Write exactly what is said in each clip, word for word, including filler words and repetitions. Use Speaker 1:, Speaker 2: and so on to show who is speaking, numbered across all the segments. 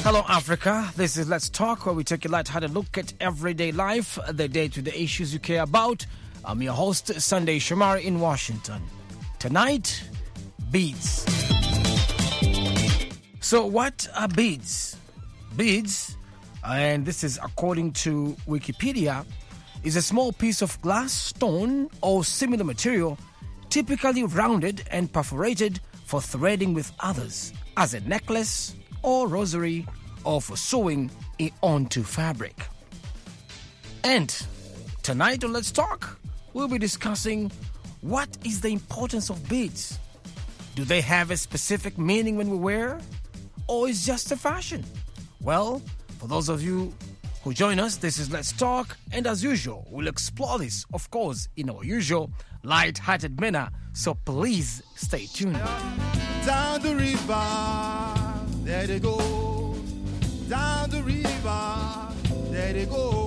Speaker 1: Hello, Africa. This is Let's Talk, where we take a light-hearted look at everyday life, the day-to-day issues you care about. I'm your host, Sunday Shomari in Washington. Tonight, beads. So what are beads? Beads, and this is according to Wikipedia, is a small piece of glass, stone, or similar material, typically rounded and perforated for threading with others, as a necklace or rosary, or for sewing it onto fabric. And tonight on Let's Talk, we'll be discussing what is the importance of beads. Do they have a specific meaning when we wear, or is just a fashion? Well, for those of you who join us, this is Let's Talk, and as usual, we'll explore this, of course, in our usual light-hearted manner, so please stay tuned.
Speaker 2: Down the river, there they go. Down the river, there they go.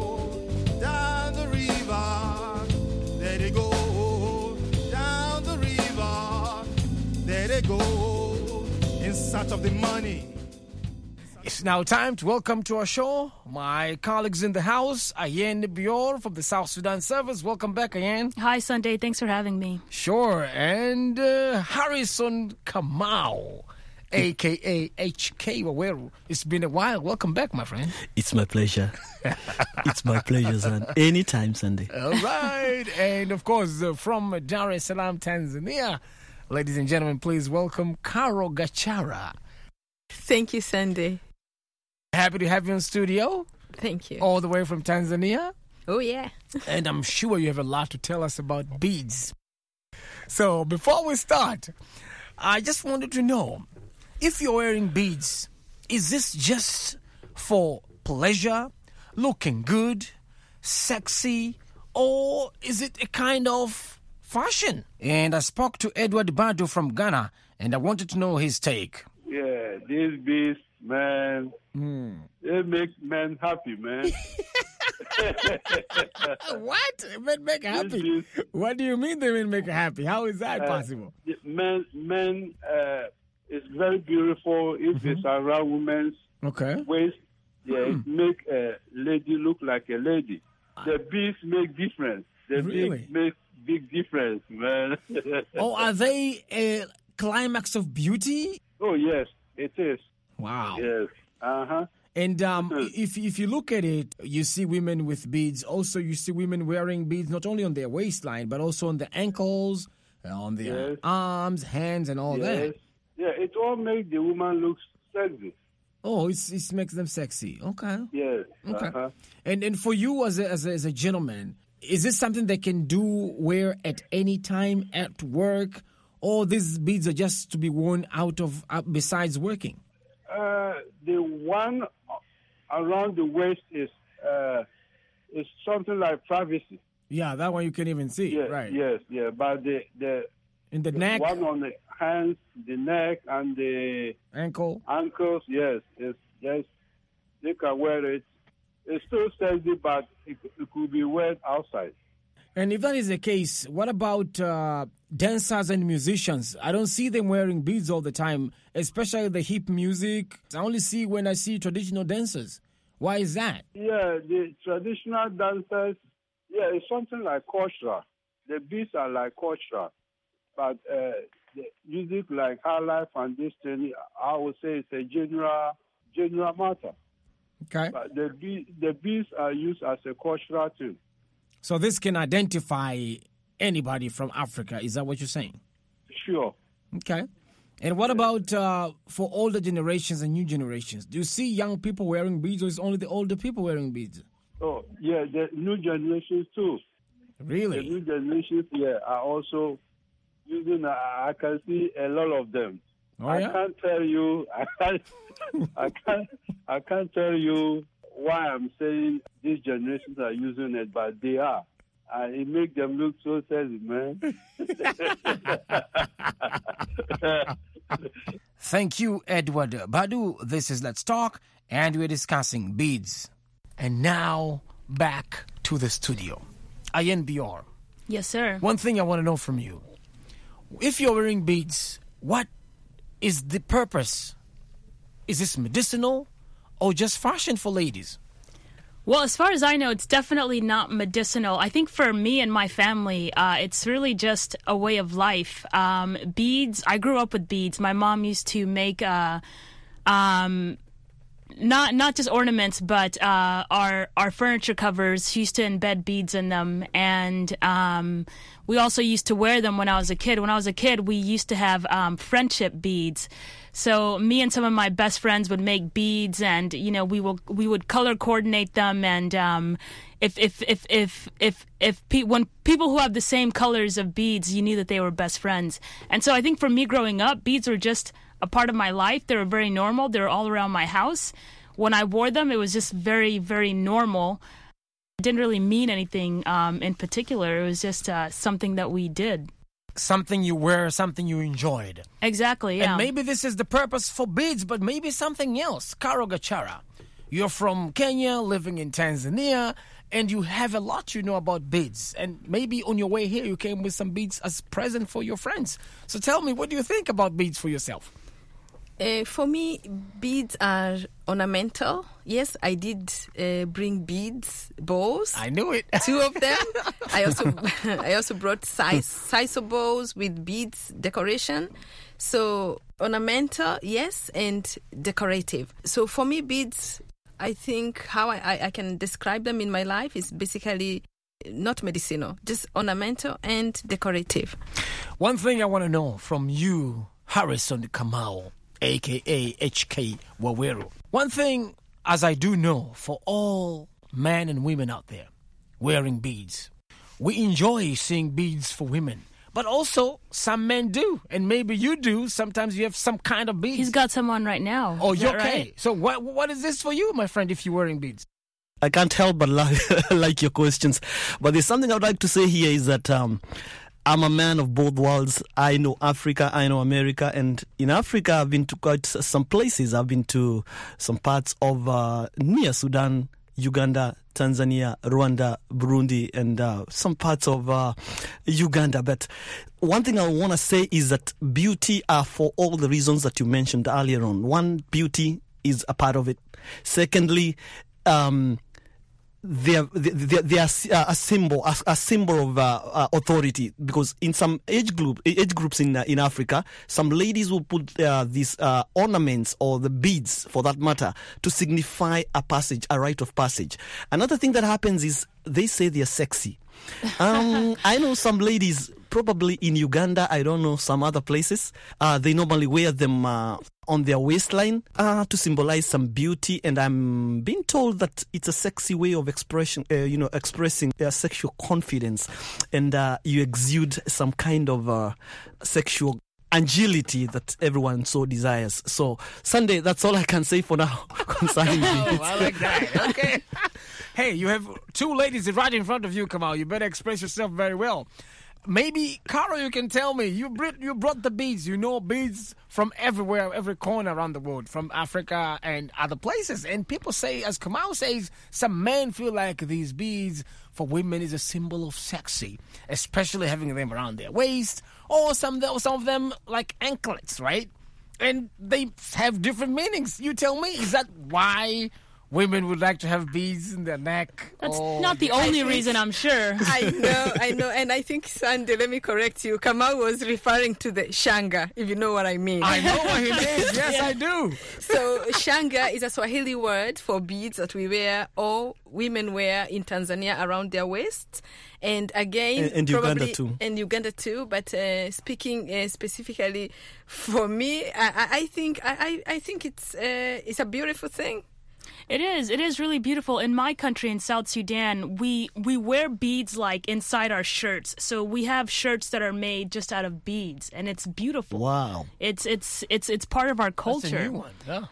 Speaker 2: Down the river, there they go. Down the river, there they go. In search of the money.
Speaker 1: It's now time to welcome to our show my colleagues in the house, Ayen Bior from the South Sudan Service. Welcome back, Ayen.
Speaker 3: Hi, Sunday. Thanks for having me.
Speaker 1: Sure. And uh, Harrison Kamau, a k a. H K Waweru. It's been a while. Welcome back, my friend.
Speaker 4: It's my pleasure. It's my pleasure, son. Anytime, Sunday.
Speaker 1: All right. And, of course, uh, from Dar es Salaam, Tanzania, ladies and gentlemen, please welcome Caro Gachara.
Speaker 5: Thank you, Sunday.
Speaker 1: Happy to have you in studio.
Speaker 5: Thank you.
Speaker 1: All the way from Tanzania.
Speaker 5: Oh, yeah.
Speaker 1: And I'm sure you have a lot to tell us about beads. So before we start, I just wanted to know, if you're wearing beads, is this just for pleasure, looking good, sexy, or is it a kind of fashion? And I spoke to Edward Badu from Ghana, and I wanted to know his take.
Speaker 6: Yeah, these beads, man,
Speaker 1: Mm.
Speaker 6: they make men happy, man.
Speaker 1: What? Men make happy?
Speaker 6: These
Speaker 1: What do you mean they will make happy? How is that
Speaker 6: uh,
Speaker 1: possible?
Speaker 6: beads, men, men, uh, it's very beautiful if
Speaker 1: Mm-hmm.
Speaker 6: it's around women's
Speaker 1: Okay.
Speaker 6: waist. Yeah, it make a lady look like a lady. The beads make difference. The
Speaker 1: Really?
Speaker 6: beads make big difference, man.
Speaker 1: Oh, are they a climax of beauty?
Speaker 6: Oh, yes, it is.
Speaker 1: Wow.
Speaker 6: Yes. Uh-huh.
Speaker 1: And um,
Speaker 6: Mhm.
Speaker 1: if if you look at it, you see women with beads. Also, you see women wearing beads not only on their waistline, but also on the ankles, uh, on their
Speaker 6: Yes.
Speaker 1: arms, hands, and all
Speaker 6: Yes.
Speaker 1: that.
Speaker 6: Yeah, it all makes the woman look sexy.
Speaker 1: Oh, it's, it makes them sexy. Okay.
Speaker 6: Yes.
Speaker 1: Okay.
Speaker 6: Uh-huh.
Speaker 1: And and for you as a, as a as a gentleman, is this something they can do wear at any time at work, or these beads are just to be worn out of uh, besides working?
Speaker 6: Uh, the one around the waist is uh, is something like privacy.
Speaker 1: Yeah, that one you can even see.
Speaker 6: Yes,
Speaker 1: Right.
Speaker 6: yes, yeah. But the the,
Speaker 1: In the
Speaker 6: the
Speaker 1: neck,
Speaker 6: one on the hands, the neck, and the
Speaker 1: ankle.
Speaker 6: ankles, yes, it's yes, they can wear it. It's still sexy, but it, it could be worn outside.
Speaker 1: And if that is the case, what about uh, dancers and musicians? I don't see them wearing beads all the time, especially the hip music. I only see when I see traditional dancers. Why is that?
Speaker 6: Yeah, the traditional dancers, yeah, it's something like cultural. The beats are like cultural. But uh, the music like high life and this thing, I would say it's a general, general matter.
Speaker 1: Okay.
Speaker 6: But the, be- the beats are used as a cultural thing.
Speaker 1: So this can identify anybody from Africa. Is that what you're saying?
Speaker 6: Sure.
Speaker 1: Okay. And what about uh, for older generations and new generations? Do you see young people wearing beads, or is it only the older people wearing beads?
Speaker 6: Oh, yeah, the new generations too. The
Speaker 1: Really?
Speaker 6: new generations, yeah, are also using, uh, I can see a lot of them.
Speaker 1: Oh,
Speaker 6: I
Speaker 1: yeah?
Speaker 6: can't tell you, I can't, I can't, I can't tell you why I'm saying these generations are using it, but they are. And it makes them look so sexy, man.
Speaker 1: Thank you, Edward Badu. This is Let's Talk, and we're discussing beads. And now, back to the studio. Ayen Bior,
Speaker 3: Yes, sir.
Speaker 1: one thing I want to know from you. If you're wearing beads, what is the purpose? Is this medicinal? or just fashion for ladies?
Speaker 3: Well, as far as I know, it's definitely not medicinal. I think for me and my family, uh, it's really just a way of life. Um, beads, I grew up with beads. My mom used to make uh, um, not not just ornaments, but uh, our our furniture covers. She used to embed beads in them, and um, we also used to wear them when I was a kid. When I was a kid, we used to have um, friendship beads. So me and some of my best friends would make beads, and you know we will we would color coordinate them. And um, if if if if if if pe- when people who have the same colors of beads, you knew that they were best friends. And so I think for me growing up, beads were just a part of my life. They were very normal. They were all around my house. When I wore them, it was just very very normal. It didn't really mean anything um, in particular. It was just uh, something that we did.
Speaker 1: Something you wear, something you enjoyed.
Speaker 3: Exactly, yeah.
Speaker 1: And maybe this is the purpose for beads, but maybe something else. Caro Gachara, you're from Kenya, living in Tanzania, and you have a lot you know about beads. And maybe on your way here, you came with some beads as present for your friends. So tell me, what do you think about beads for yourself?
Speaker 5: Uh, for me, beads are ornamental. Yes, I did uh, bring beads, bows.
Speaker 1: I knew it.
Speaker 5: Two of them. I also I also brought size size of bows with beads decoration. So ornamental, yes, and decorative. So for me, beads, I think how I, I, I can describe them in my life is basically not medicinal, just ornamental and decorative.
Speaker 1: One thing I want to know from you, Harrison Kamau, a k a. H K Waweru. One thing, as I do know, for all men and women out there wearing beads, we enjoy seeing beads for women. But also, some men do, and maybe you do. Sometimes you have some kind of beads.
Speaker 3: He's got some on right now.
Speaker 1: Oh,
Speaker 3: Is
Speaker 1: you're
Speaker 3: that
Speaker 1: okay.
Speaker 3: right?
Speaker 1: So what what is this for you, my friend, if you're wearing beads?
Speaker 4: I can't help but like, like your questions. But there's something I would like to say here is that um, I'm a man of both worlds. I know Africa, I know America. And in Africa, I've been to quite some places. I've been to some parts of uh, near Sudan, Uganda, Tanzania, Rwanda, Burundi, and uh, some parts of uh, Uganda. But one thing I want to say is that beauty are for all the reasons that you mentioned earlier on. One, beauty is a part of it. Secondly, um, they are, they, they are a symbol, a, a symbol of uh, uh, authority. Because in some age group, age groups in uh, in Africa, some ladies will put uh, these uh, ornaments or the beads, for that matter, to signify a passage, a rite of passage. Another thing that happens is they say they are sexy. Um, I know some ladies, probably in Uganda, I don't know, some other places, uh, they normally wear them uh, on their waistline uh, to symbolize some beauty. And I'm being told that it's a sexy way of expression, uh, you know, expressing uh, sexual confidence. And uh, you exude some kind of uh, sexual agility that everyone so desires. So, Sunday, that's all I can say for now concerning
Speaker 1: Oh,
Speaker 4: beads.
Speaker 1: I like that. Okay. Hey, you have two ladies right in front of you, Kamal. You better express yourself very well. Maybe, Caro, you can tell me. You brought, you brought the beads. You know beads from everywhere, every corner around the world, from Africa and other places. And people say, as Kamal says, some men feel like these beads for women is a symbol of sexy, especially having them around their waist, or some, some of them like anklets, right? And they have different meanings. You tell me, is that why women would like to have beads in their neck?
Speaker 3: That's
Speaker 1: or
Speaker 3: not the only
Speaker 5: think-
Speaker 3: reason, I'm sure.
Speaker 5: I know, I know. And I think, Sandy, let me correct you. Kamau was referring to the shanga, if you know what I mean.
Speaker 1: I know what he means. Yes, I do.
Speaker 5: So shanga is a Swahili word for beads that we wear or women wear in Tanzania around their waists. And again,
Speaker 4: And- and Uganda
Speaker 5: probably,
Speaker 4: too.
Speaker 5: And Uganda too. But uh, speaking uh, specifically for me, I, I- I think I, I I think it's uh, it's a beautiful thing.
Speaker 3: It is. It is really beautiful. In my country, in South Sudan, we, we wear beads like inside our shirts. So we have shirts that are made just out of beads, and it's beautiful.
Speaker 4: Wow.
Speaker 3: It's it's it's it's part of our culture.
Speaker 1: That's a new one. Yeah.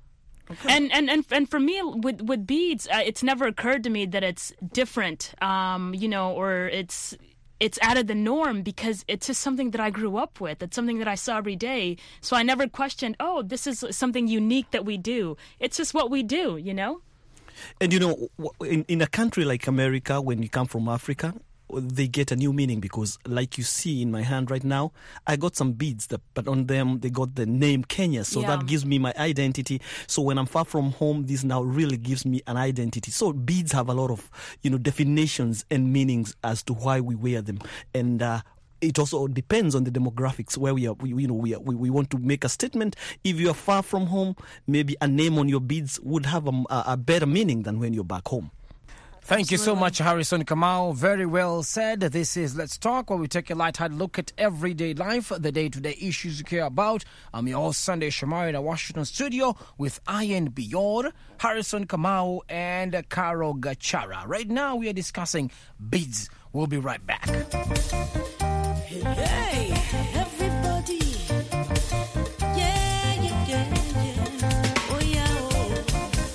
Speaker 3: And, and and and for me, with with beads, uh, it's never occurred to me that it's different, um, you know, or it's it's out of the norm, because it's just something that I grew up with. It's something that I saw every day. So I never questioned, oh, this is something unique that we do. It's just what we do, you know?
Speaker 4: And you know, w- in, in a country like America, when you come from Africa, they get a new meaning, because like you see in my hand right now, I got some beads, that, but on them they got the name Kenya. So
Speaker 3: Yeah.
Speaker 4: that gives me my identity. So when I'm far from home, this now really gives me an identity. So beads have a lot of, you know, definitions and meanings as to why we wear them. And uh, it also depends on the demographics where we are. We, you know, we, are, we we want to make a statement. If you are far from home, maybe a name on your beads would have a, a better meaning than when you're back home.
Speaker 1: Thank you so much, Harrison Kamau. Very well said. This is Let's Talk, where we take a light-hearted look at everyday life, the day-to-day issues you care about. I'm your host, Sunday Shamari, in our Washington studio with Ian Bior, Harrison Kamau, and Caro Gachara. Right now, we are discussing beads. We'll be right back.
Speaker 7: Hey, everybody. Yeah, yeah, yeah, yeah. Oh, yeah, oh.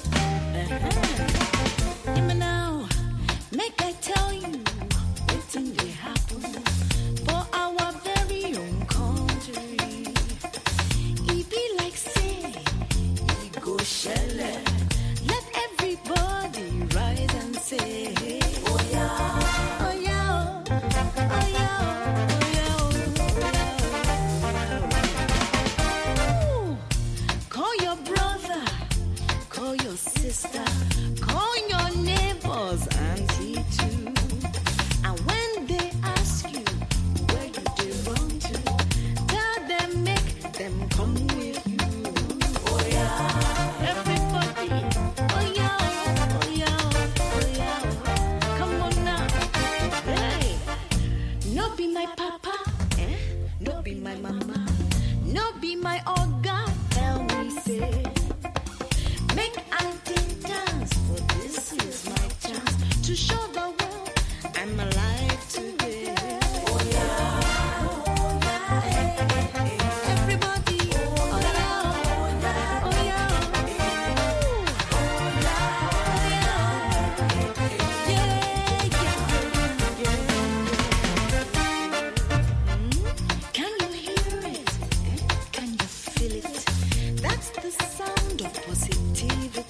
Speaker 7: Uh-huh. Hear me now. Make I tell you what thing they happen for our very own country. It be like say, it go shell. Let everybody rise and say, oh, yeah. Sister, call your neighbors, auntie too. And when they ask you where you belong to, tell them, make them come with you. Oh yeah, everybody. Oh yeah, oh yeah, oh yeah. Come on now. Hey, no be my papa, eh? No be my mama, no be my oga. Tell me, say. Make auntie dance, for this is my chance to show the world I'm alive today. Oh yeah, oh yeah, hey, hey, hey. Everybody, oh yeah, oh yeah, oh yeah, oh yeah, yeah, yeah, yeah. Can you hear it? Can you feel it? That's the sound of positivity.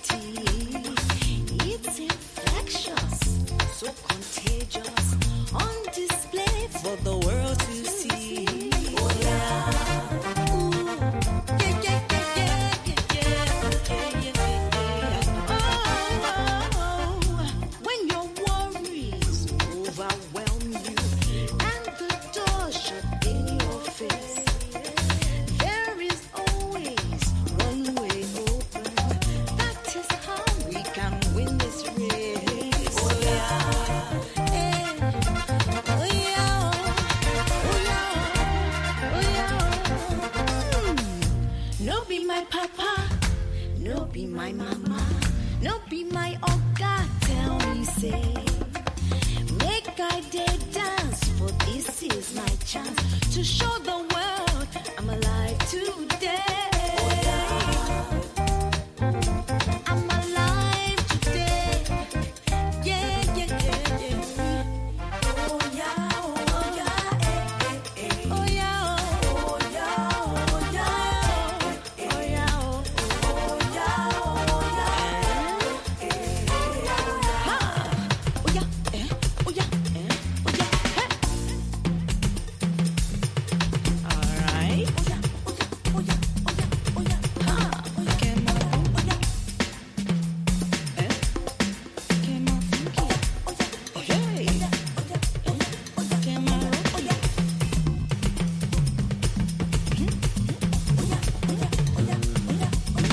Speaker 7: It's infectious, so contagious, on display for the world to see. Oh yeah, ooh, yeah, yeah, yeah, yeah, yeah, yeah, yeah, yeah. Oh, oh, oh, when your worries overwhelm you and the door shut in your face, there is always one way open. That is how we can win this race. Oh yeah, hey. Oh yeah, oh yeah, oh yeah. Mm. No be my papa, no be my mama, no be my oga. Tell me, say, make I day dance, for this is my chance to show the world I'm alive today. I'm alive today. Yeah, yeah, yeah, yeah. Oh yeah, oh yeah, eh, eh, eh. Oh yeah, oh yeah, oh yeah, oh yeah, oh yeah, oh yeah, eh, eh. Ha! Oh yeah, eh, oh yeah, eh, oh yeah, hey. All right. Oh yeah, oh yeah, oh yeah, oh yeah, oh yeah. Ha! Oh yeah, oh yeah. Eh? Came out funky. Oh yeah, oh yeah, oh yeah, oh yeah, oh yeah. Came out, oh yeah. Hmm? Oh yeah, oh yeah, oh yeah, oh yeah,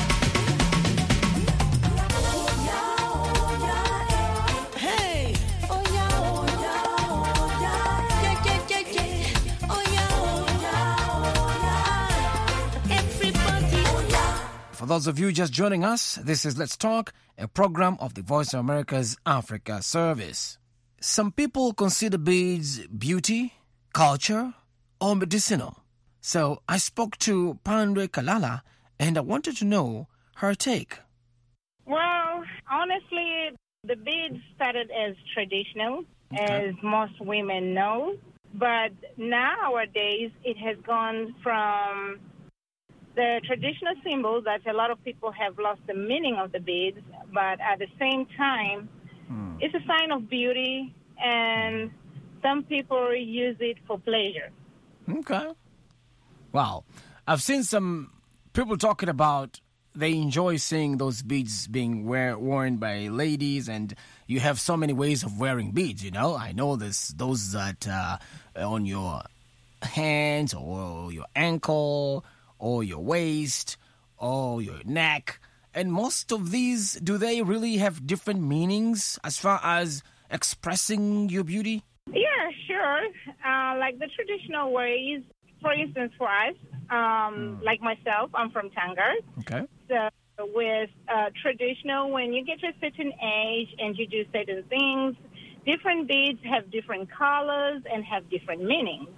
Speaker 7: oh yeah. Hey! Oh yeah, oh yeah, oh yeah. Yeah, yeah, yeah, yeah. Oh yeah, oh yeah, oh yeah. Everybody, oh yeah.
Speaker 1: For those of you just joining us, this is Let's Talk, a program of the Voice of America's Africa Service. Some people consider beads beauty, culture, or medicinal. So I spoke to Pandwe Kalala, and I wanted to know her take.
Speaker 8: Well, honestly, the beads started as traditional, as most women know. But nowadays, it has gone from the traditional symbol that a lot of people have lost the meaning of the beads, but at the same time, it's a sign of beauty, and some people use it for pleasure.
Speaker 1: Okay. Wow. I've seen some people talking about they enjoy seeing those beads being wear, worn by ladies, and you have so many ways of wearing beads, you know. I know there's those that uh, on your hands or your ankle or your waist or your neck. And most of these, do they really have different meanings as far as expressing your beauty?
Speaker 8: Yeah, sure. Uh, like the traditional ways, for instance, for us, um, like myself, I'm from Tanga.
Speaker 1: Okay.
Speaker 8: So with uh, traditional, when you get to a certain age and you do certain things, different beads have different colors and have different meanings.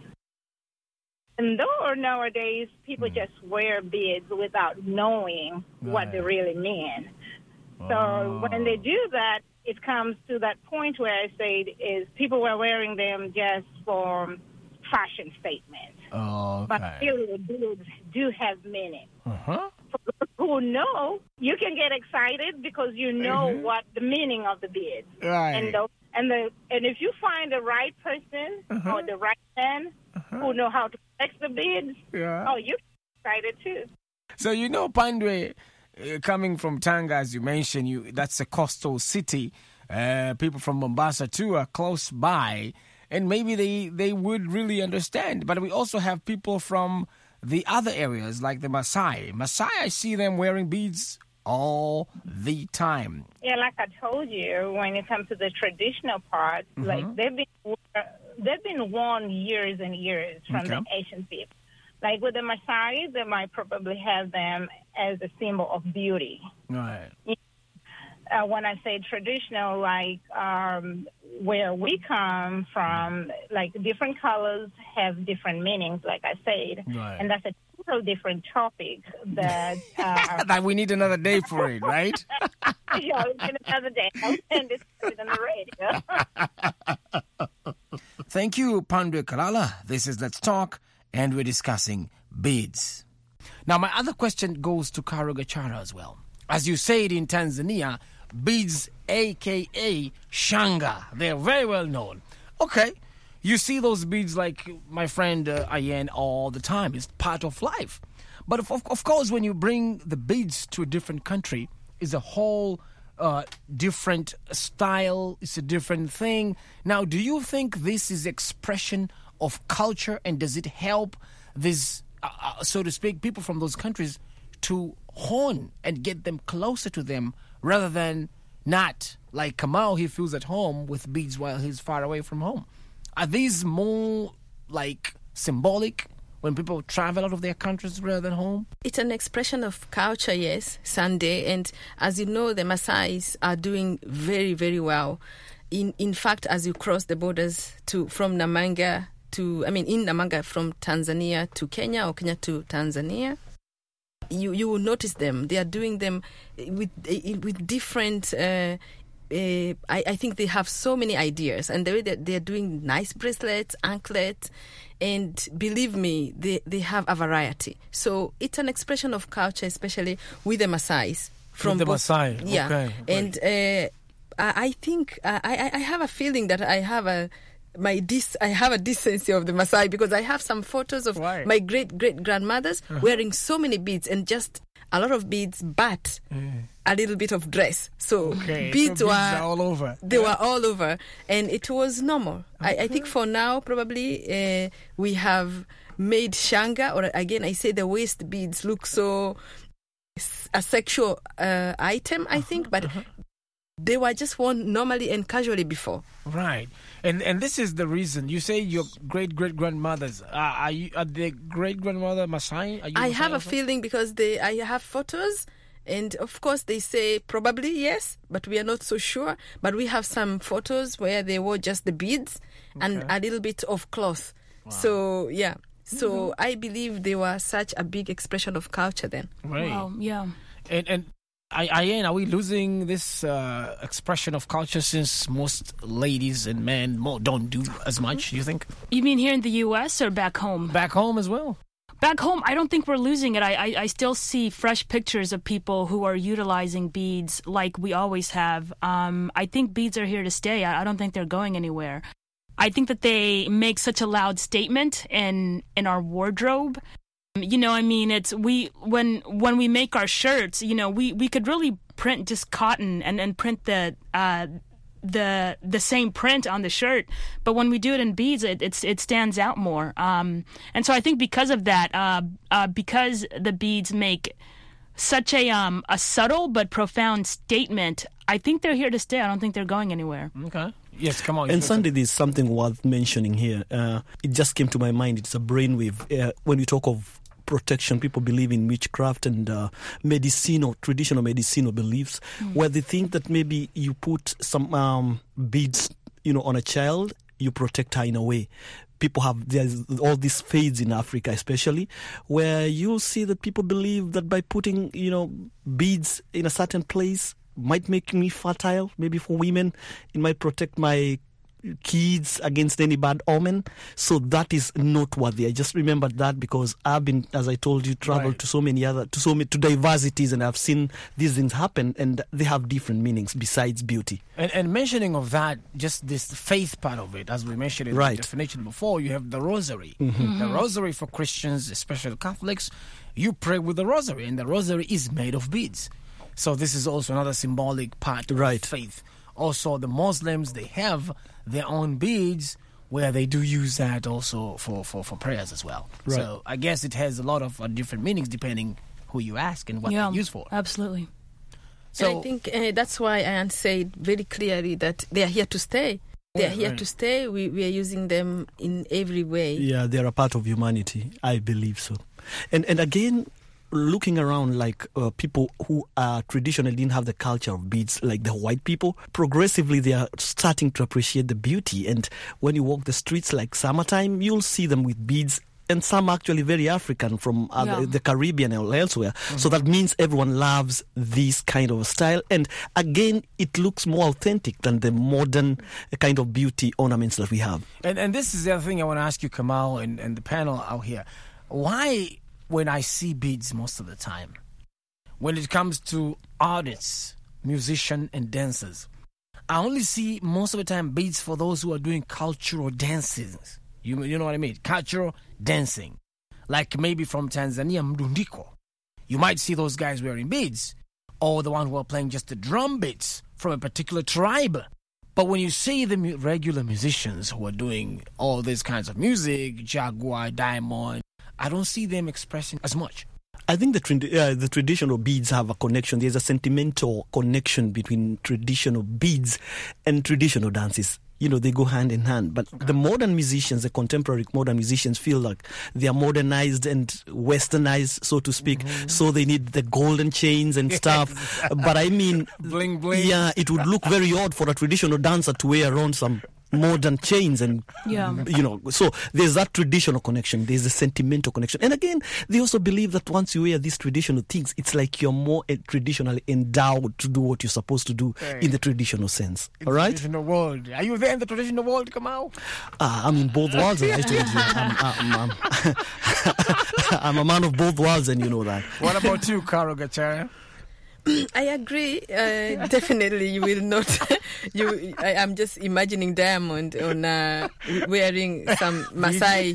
Speaker 8: And though nowadays people just wear beads without knowing what they really mean. So when they do that, it comes to that point where I say is people were wearing them just for fashion statements.
Speaker 1: Oh, okay.
Speaker 8: But really, the beads do have meaning.
Speaker 1: Uh-huh.
Speaker 8: For those who know, you can get excited because you know
Speaker 1: Mhm.
Speaker 8: what the meaning of the beads.
Speaker 1: Right.
Speaker 8: And the, and the and if you find the right person
Speaker 1: Uh-huh.
Speaker 8: or the right man who know how to flex the beads,
Speaker 1: Yeah.
Speaker 8: oh, you're excited too.
Speaker 1: So, you know, Pandwe, uh, coming from Tanga, as you mentioned, you that's a coastal city. Uh, people from Mombasa, too, are close by. And maybe they, they would really understand. But we also have people from the other areas, like the Maasai. Maasai, I see them wearing beads all the time.
Speaker 8: Yeah, like I told you, when it comes to the traditional part,
Speaker 1: Mhm.
Speaker 8: like they've been they've been worn years and years from
Speaker 1: Okay.
Speaker 8: the ancient people. Like with the Maasai, they might probably have them as a symbol of beauty.
Speaker 1: Right.
Speaker 8: Uh, when I say traditional, like um, where we come from, like different colors have different meanings, like I said.
Speaker 1: Right.
Speaker 8: And that's a total different topic that... Uh,
Speaker 1: That we need another day for it, right?
Speaker 8: yeah, we need another day. I'll send it on the radio.
Speaker 1: Thank you, Pandwe Kalala. This is Let's Talk, and we're discussing beads. Now, my other question goes to Karo Gachara as well. As you say it in Tanzania, beads, a k a. Shanga. They're very well known. Okay, you see those beads like my friend uh, Ayen all the time. It's part of life. But of, of course, when you bring the beads to a different country, it's a whole uh, different style. It's a different thing. Now, do you think this is expression of culture, and does it help this, uh, uh, so to speak, people from those countries to hone and get them closer to them rather than not like Kamal, he feels at home with beads while he's far away from home? Are these more like symbolic when people travel out of their countries rather than home?
Speaker 5: It's an expression of culture, yes, Sunday. And as you know, the Maasais are doing very, very well. In in fact, as you cross the borders to from Namanga to, I mean, in Namanga from Tanzania to Kenya or Kenya to Tanzania, you you will notice them. They are doing them with with different. Uh, uh, I, I think they have so many ideas, and the way that they are doing nice bracelets, anklets, and believe me, they they have a variety. So it's an expression of culture, especially with the Maasais. From
Speaker 1: With the
Speaker 5: both-
Speaker 1: Maasai,
Speaker 5: yeah,
Speaker 1: okay,
Speaker 5: and uh, I, I think uh, I I have a feeling that I have a. My dis- I have a decency of the Maasai because I have some photos of
Speaker 1: Right.
Speaker 5: my great great grandmothers wearing so many beads and just a lot of beads, but a little bit of dress. So
Speaker 1: Okay,
Speaker 5: beads
Speaker 1: so
Speaker 5: were
Speaker 1: beads are all over.
Speaker 5: They were all over, and it was normal. I, I think for now probably uh, we have made shanga, or again I say the waist beads look so s- a sexual uh, item. I think, but. They were just worn normally and casually before.
Speaker 1: Right, and and this is the reason you say your great great grandmothers. Uh, are you are the great grandmother Maasai? Are you
Speaker 5: I
Speaker 1: Maasai
Speaker 5: have a
Speaker 1: also?
Speaker 5: feeling because they, I have photos, and of course they say probably yes, but we are not so sure. But we have some photos where they wore just the beads and a little bit of cloth. So yeah, so I believe they were such a big expression of culture then.
Speaker 1: Right,
Speaker 3: Wow, yeah.
Speaker 1: and and. I, Ayen, are we losing this uh, expression of culture since most ladies and men more don't do as much, do you think?
Speaker 3: You mean here in the U S or back home?
Speaker 1: Back home as well?
Speaker 3: Back home, I don't think we're losing it. I, I, I still see fresh pictures of people who are utilizing beads like we always have. Um, I think beads are here to stay. I, I don't think they're going anywhere. I think that they make such a loud statement in in our wardrobe. You know, I mean, it's we when when we make our shirts, you know, we, we could really print just cotton and, and print the uh, the the same print on the shirt, but when we do it in beads, it it's, it stands out more. Um, and so I think because of that, uh, uh, because the beads make such a um a subtle but profound statement, I think they're here to stay. I don't think they're going anywhere.
Speaker 1: Okay. Yes, come on.
Speaker 4: And Sunday, there's something worth mentioning here. Uh, it just came to my mind. It's a brainwave. Uh, when we talk of protection, people believe in witchcraft and uh, medicinal, traditional medicinal beliefs, mm. where they think that maybe you put some um, beads, you know, on a child, you protect her in a way. People have, there's all these faiths in Africa especially, where you'll see that people believe that by putting, you know, beads in a certain place might make me fertile. Maybe for women, it might protect my kids against any bad omen. So that is noteworthy. I just remembered that because I've been, as I told you, traveled
Speaker 1: Right.
Speaker 4: to so many other, to so many, to diversities, and I've seen these things happen, and they have different meanings besides beauty.
Speaker 1: And, and mentioning of that, just this faith part of it, as we mentioned in
Speaker 4: Right.
Speaker 1: the definition before, you have the rosary.
Speaker 4: Mm-hmm.
Speaker 1: The rosary for Christians, especially Catholics, you pray with the rosary, and the rosary is made of beads. So this is also another symbolic part
Speaker 4: Right.
Speaker 1: of faith. Also, the Muslims, they have their own beads where they do use that also for, for, for prayers as well.
Speaker 4: Right.
Speaker 1: So I guess it has a lot of uh, different meanings depending who you ask and what
Speaker 3: yeah,
Speaker 1: they're used for.
Speaker 3: absolutely.
Speaker 1: So
Speaker 5: and I think uh, that's why Anne said very clearly that they are here to stay. They are
Speaker 1: Right,
Speaker 5: here
Speaker 1: right.
Speaker 5: to stay. We, we are using them in every way.
Speaker 4: Yeah, they're a part of humanity. I believe so. And and again, looking around, like uh, people who uh, traditionally didn't have the culture of beads, like the white people, progressively they are starting to appreciate the beauty. And when you walk the streets like summertime, you'll see them with beads. And some actually very African from other,
Speaker 3: Yeah.
Speaker 4: the Caribbean or elsewhere. So that means everyone loves this kind of style. And again, it looks more authentic than the modern kind of beauty ornaments that we have.
Speaker 1: And and this is the other thing I want to ask you, Kamal, and, and the panel out here. Why, when I see beads most of the time, when it comes to artists, musicians, and dancers, I only see most of the time beads for those who are doing cultural dances. You, you know what I mean? Cultural dancing. Like maybe from Tanzania, Mdundiko. You might see those guys wearing beads, or the one who are playing just the drum beats from a particular tribe. But when you see the mu- regular musicians who are doing all these kinds of music, Jaguar, Diamond, I don't see them expressing as much.
Speaker 4: I think the trad- uh, the traditional beads have a connection. There's a sentimental connection between traditional beads and traditional dances. You know, they go hand in hand. But the modern musicians, the contemporary modern musicians, feel like they are modernized and westernized, so to speak. So they need the golden chains and stuff. But I mean,
Speaker 1: Bling, bling.
Speaker 4: yeah, it would look very odd for a traditional dancer to wear around some modern chains and
Speaker 3: Yeah.
Speaker 4: you know, so there's that traditional connection, there's a sentimental connection. And again, they also believe that once you wear these traditional things, it's like you're more uh, traditionally endowed to do what you're supposed to do
Speaker 1: Right.
Speaker 4: in the traditional sense.
Speaker 1: In
Speaker 4: All
Speaker 1: the
Speaker 4: right?
Speaker 1: traditional world. Are you there in the traditional world, Kamal?
Speaker 4: Uh, I'm in both worlds, as I told you. I'm, I'm, I'm, I'm a man of both worlds, and you know that.
Speaker 1: What about you, Karo Gachara?
Speaker 5: I agree. Uh, definitely, you will not. you, I, I'm just imagining Diamond on uh, wearing some Maasai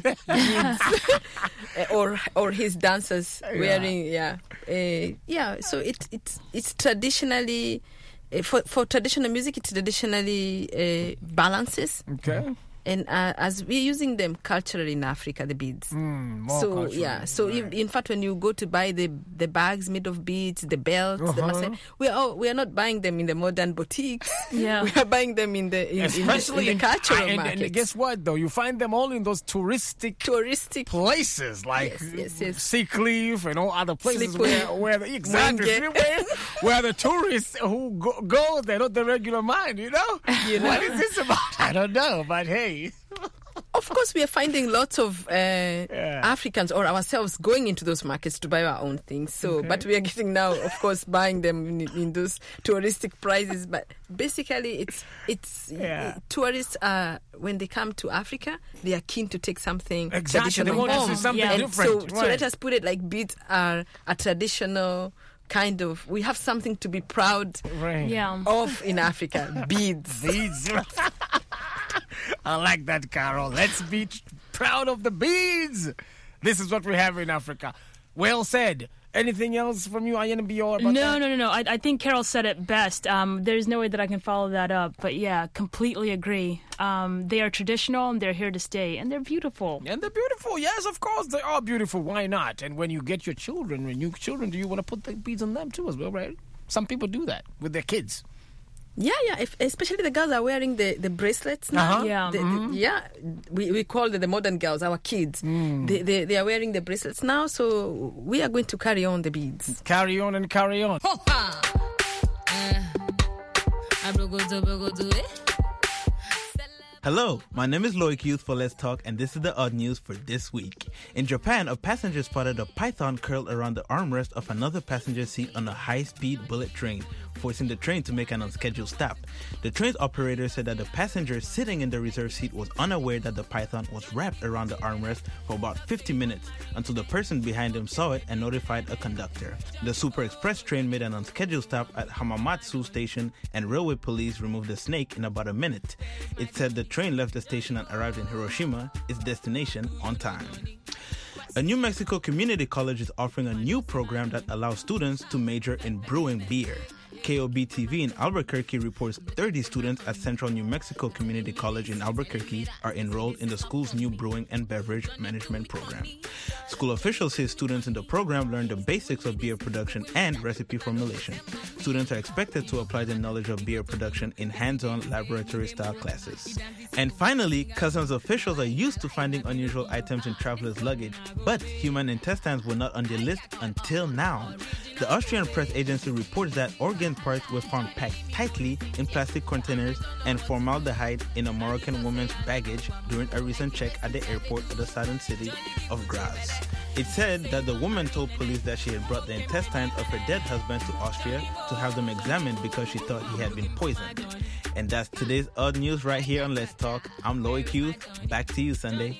Speaker 5: beads, or or his dancers wearing yeah uh, yeah. So it it's it's traditionally uh, for for traditional music. It traditionally uh, balances.
Speaker 1: Okay.
Speaker 5: And uh, as we're using them culturally in Africa, the beads.
Speaker 1: Mm, more
Speaker 5: so
Speaker 1: cultural,
Speaker 5: yeah, so
Speaker 1: right.
Speaker 5: in, in fact, when you go to buy the the bags made of beads, the belts, the
Speaker 1: Uh-huh.
Speaker 5: Maasai, we are all, we are not buying them in the modern boutiques.
Speaker 3: Yeah.
Speaker 5: we are buying them in the in, in the,
Speaker 1: Especially
Speaker 5: in the cultural
Speaker 1: and,
Speaker 5: markets.
Speaker 1: and guess what, though? You find them all in those touristic
Speaker 5: touristic
Speaker 1: places like
Speaker 5: Yes, yes, yes.
Speaker 1: Seacliff and all other places
Speaker 5: Slipway.
Speaker 1: where, where the, exactly
Speaker 5: Mwenge.
Speaker 1: Slipway, where the tourists who go, go, they're not the regular mind, you know?
Speaker 5: You know?
Speaker 1: What is this about? I don't know, but hey.
Speaker 5: Of course, we are finding lots of uh, Africans or ourselves going into those markets to buy our own things. So,
Speaker 1: Okay.
Speaker 5: but we are getting now, of course, buying them in, in those touristic prices. But basically, it's it's
Speaker 1: Yeah.
Speaker 5: uh, tourists are when they come to Africa, they are keen to take something
Speaker 1: Exactly, they
Speaker 5: traditional
Speaker 1: want to see
Speaker 5: home.
Speaker 1: something
Speaker 5: And
Speaker 1: different,
Speaker 5: So, so
Speaker 1: right.
Speaker 5: let us put it like beads are a traditional kind of. We have something to be proud
Speaker 1: Right.
Speaker 3: Yeah.
Speaker 5: of in Africa. Beads.
Speaker 1: Beads. I like that, Carol. Let's be t- proud of the beads. This is what we have in Africa. Well said. Anything else from you, Ayan Bior?
Speaker 3: No, no, no, no. I, I think Carol said it best. Um, there's no way that I can follow that up. But yeah, completely agree. Um, they are traditional and they're here to stay. And they're beautiful.
Speaker 1: And they're beautiful. Yes, of course. They are beautiful. Why not? And when you get your children, when you children, do you want to put the beads on them too as well, right? Some people do that with their kids.
Speaker 5: Yeah, yeah. If, especially the girls are wearing the, the bracelets now.
Speaker 1: Uh-huh.
Speaker 3: Yeah.
Speaker 5: The, the-
Speaker 1: Mhm.
Speaker 5: yeah. We, we call them the modern girls, our kids.
Speaker 1: Mm.
Speaker 5: They, they they are wearing the bracelets now, so we are going to carry on the beads.
Speaker 1: Carry on and carry on.
Speaker 2: Hello, my name is Loic Youth for Let's Talk, and this is the odd news for this week. In Japan, a passenger spotted a python curled around the armrest of another passenger seat on a high-speed bullet train, forcing the train to make an unscheduled stop. The train's operator said that the passenger sitting in the reserve seat was unaware that the python was wrapped around the armrest for about fifty minutes until the person behind him saw it and notified a conductor. The Super Express train made an unscheduled stop at Hamamatsu Station, and railway police removed the snake in about a minute. It said the train left the station and arrived in Hiroshima, its destination, on time. A New Mexico community college is offering a new program that allows students to major in brewing beer. K O B T V in Albuquerque reports thirty students at Central New Mexico Community College in Albuquerque are enrolled in the school's new brewing and beverage management program. School officials say students in the program learn the basics of beer production and recipe formulation. Students are expected to apply the knowledge of beer production in hands-on laboratory-style classes. And finally, Customs officials are used to finding unusual items in travelers' luggage, but human intestines were not on the list until now. The Austrian press agency reports that organ parts were found packed tightly in plastic containers and formaldehyde in a Moroccan woman's baggage during a recent check at the airport of the southern city of Graz. It said that the woman told police that she had brought the intestines of her dead husband to Austria to have them examined because she thought he had been poisoned. And that's today's odd news right here on Let's Talk. I'm Loic Youth. Back to you, Sunday.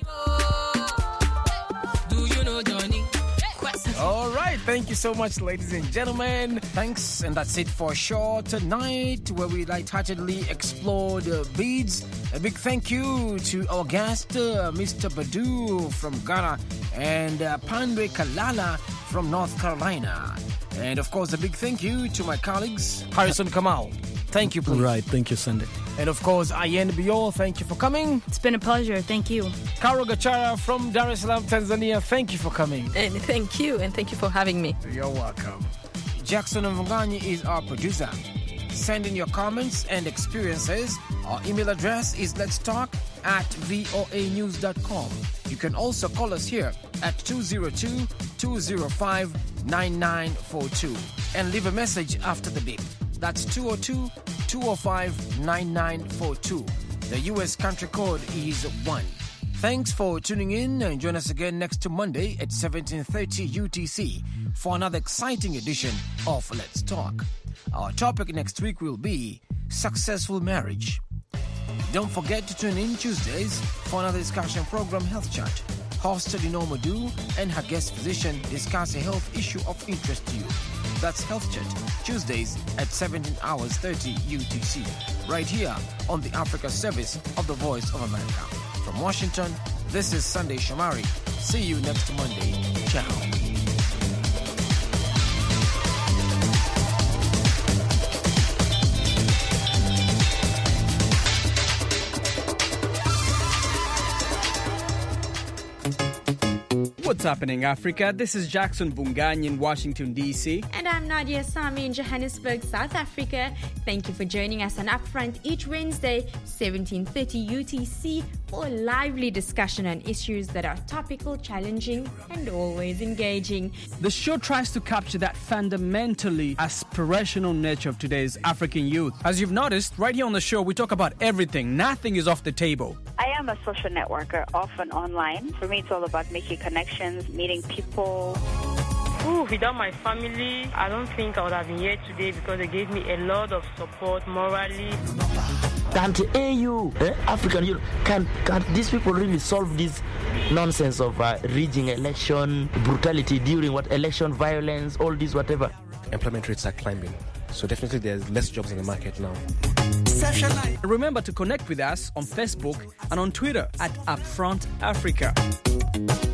Speaker 7: Do you know Johnny?
Speaker 1: All right. Thank you so much, ladies and gentlemen. Thanks. And that's it for sure tonight, where we lightheartedly explored uh, beads. A big thank you to our guest, uh, Mister Badu from Ghana, and uh, Pandwe Kalala from North Carolina. And of course, a big thank you to my colleagues, Harrison Kamau. Thank you, please.
Speaker 4: Right. Thank you, Sunday.
Speaker 1: And of course, Ayen Biol, thank you for coming.
Speaker 3: It's been a pleasure. Thank you.
Speaker 1: Karo Gachara from Dar es Salaam, Tanzania, thank you for coming.
Speaker 5: And thank you, and thank you for having me.
Speaker 1: You're welcome. Jackson Mvunganyi is our producer. Send in your comments and experiences. Our email address is let's talk at voa news dot com. You can also call us here at two zero two, two zero five, nine nine four two and leave a message after the beep. That's two zero two, two zero five, nine nine four two. The U S country code is one. Thanks for tuning in, and join us again next Monday at seventeen thirty U T C for another exciting edition of Let's Talk. Our topic next week will be successful marriage. Don't forget to tune in Tuesdays for another discussion program, Health Chat. Hosted in Omodu and her guest physician discuss a health issue of interest to you. That's Health Chat, Tuesdays at seventeen hours thirty U T C, right here on the Africa Service of the Voice of America. From Washington, this is Sunday Shomari. See you next Monday. Ciao.
Speaker 9: What's happening, Africa? This is Jackson Bungany in Washington, D C.
Speaker 10: And I'm Nadia Sami in Johannesburg, South Africa. Thank you for joining us on Upfront each Wednesday, seventeen thirty U T C, for a lively discussion on issues that are topical, challenging, and always engaging.
Speaker 9: The show tries to capture that fundamentally aspirational nature of today's African youth. As you've noticed, right here on the show, we talk about everything. Nothing is off the table.
Speaker 11: I am a social networker, often online. For me, it's all about making connections, meeting people.
Speaker 12: Ooh, without my family, I don't think I would have been here today because they gave me a lot of support morally.
Speaker 13: Can't A U, eh, African Union, can, can these people really solve this nonsense of uh, rigging election, brutality during what election, violence, all this, whatever?
Speaker 14: Employment rates are climbing. So definitely there's less jobs in the market now.
Speaker 9: Remember to connect with us on Facebook and on Twitter at Upfront Africa.